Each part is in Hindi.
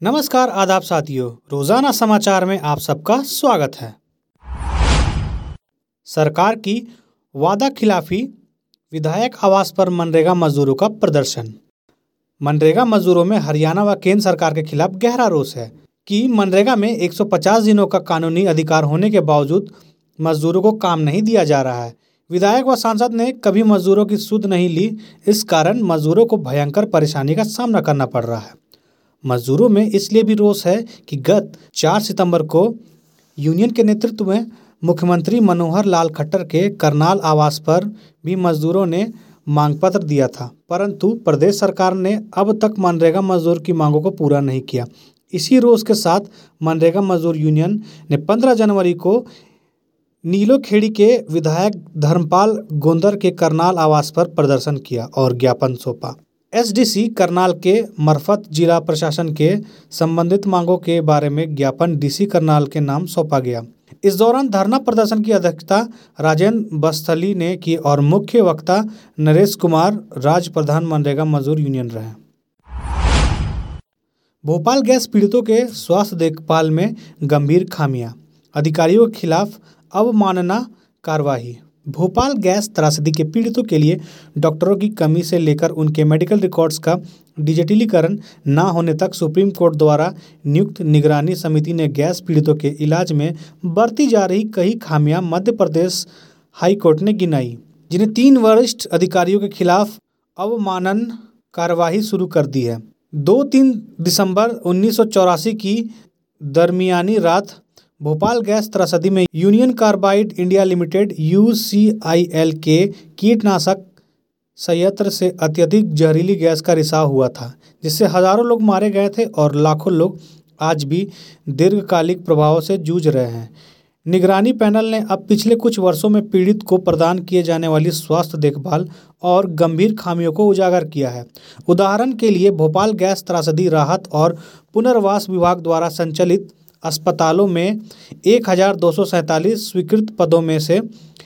नमस्कार आदाब साथियों, रोजाना समाचार में आप सबका स्वागत है। सरकार की वादा खिलाफी, विधायक आवास पर मनरेगा मजदूरों का प्रदर्शन। मनरेगा मजदूरों में हरियाणा व केंद्र सरकार के खिलाफ गहरा रोष है कि मनरेगा में 150 दिनों का कानूनी अधिकार होने के बावजूद मजदूरों को काम नहीं दिया जा रहा है। विधायक व सांसद ने कभी मजदूरों की सुध नहीं ली। इस कारण मजदूरों को भयंकर परेशानी का सामना करना पड़ रहा है। मजदूरों में इसलिए भी रोष है कि गत 4 सितंबर को यूनियन के नेतृत्व में मुख्यमंत्री मनोहर लाल खट्टर के करनाल आवास पर भी मजदूरों ने मांग पत्र दिया था, परंतु प्रदेश सरकार ने अब तक मनरेगा मजदूर की मांगों को पूरा नहीं किया। इसी रोष के साथ मनरेगा मजदूर यूनियन ने 15 जनवरी को नीलोखेड़ी के विधायक धर्मपाल गोंदर के करनाल आवास पर प्रदर्शन किया और ज्ञापन सौंपा। एसडीसी करनाल के मार्फत जिला प्रशासन के संबंधित मांगों के बारे में ज्ञापन डीसी करनाल के नाम सौंपा गया। इस दौरान धरना प्रदर्शन की अध्यक्षता राजेंद्र बस्थली ने की और मुख्य वक्ता नरेश कुमार राज प्रधान मनरेगा मजदूर यूनियन रहे। भोपाल गैस पीड़ितों के स्वास्थ्य देखभाल में गंभीर खामियां, अधिकारियों के खिलाफ अवमानना कार्रवाई। भोपाल गैस त्रासदी के पीड़ितों के लिए डॉक्टरों की कमी से लेकर उनके मेडिकल रिकॉर्ड्स का डिजिटलीकरण न होने तक सुप्रीम कोर्ट द्वारा नियुक्त निगरानी समिति ने गैस पीड़ितों के इलाज में बरती जा रही कई खामियां मध्य प्रदेश हाई कोर्ट ने गिनाई, जिन्हें 3 वरिष्ठ अधिकारियों के खिलाफ अवमानन कार्यवाही शुरू कर दी है। 2-3 दिसंबर 1984 की दरमियानी रात भोपाल गैस त्रासदी में Union Carbide India Limited UCIL के कीटनाशक संयंत्र से अत्यधिक जहरीली गैस का रिसाव हुआ था, जिससे हजारों लोग मारे गए थे और लाखों लोग आज भी दीर्घकालिक प्रभावों से जूझ रहे हैं। निगरानी पैनल ने अब पिछले कुछ वर्षों में पीड़ित को प्रदान किए जाने वाली स्वास्थ्य देखभाल और गंभीर खामियों को उजागर किया है। उदाहरण के लिए भोपाल गैस त्रासदी राहत और पुनर्वास विभाग द्वारा संचालित अस्पतालों में 1247 स्वीकृत पदों में से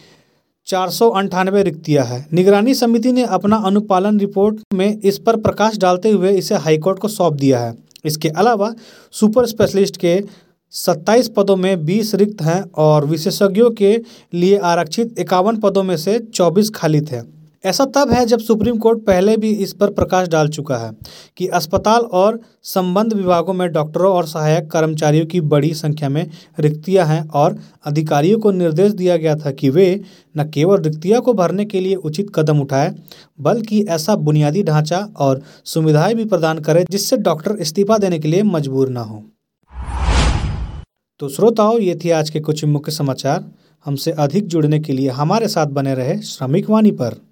498 रिक्तियां हैं। निगरानी समिति ने अपना अनुपालन रिपोर्ट में इस पर प्रकाश डालते हुए इसे हाईकोर्ट को सौंप दिया है। इसके अलावा सुपर स्पेशलिस्ट के 27 पदों में 20 रिक्त हैं और विशेषज्ञों के लिए आरक्षित 51 पदों में से 24 खाली थे। ऐसा तब है जब सुप्रीम कोर्ट पहले भी इस पर प्रकाश डाल चुका है कि अस्पताल और संबद्ध विभागों में डॉक्टरों और सहायक कर्मचारियों की बड़ी संख्या में रिक्तियां हैं और अधिकारियों को निर्देश दिया गया था कि वे न केवल रिक्तियां को भरने के लिए उचित कदम उठाएं, बल्कि ऐसा बुनियादी ढांचा और सुविधाएं भी प्रदान करें जिससे डॉक्टर इस्तीफा देने के लिए मजबूर न हो। तो श्रोताओं, ये थी आज के कुछ मुख्य समाचार। हमसे अधिक जुड़ने के लिए हमारे साथ बने रहे श्रमिक वाणी पर।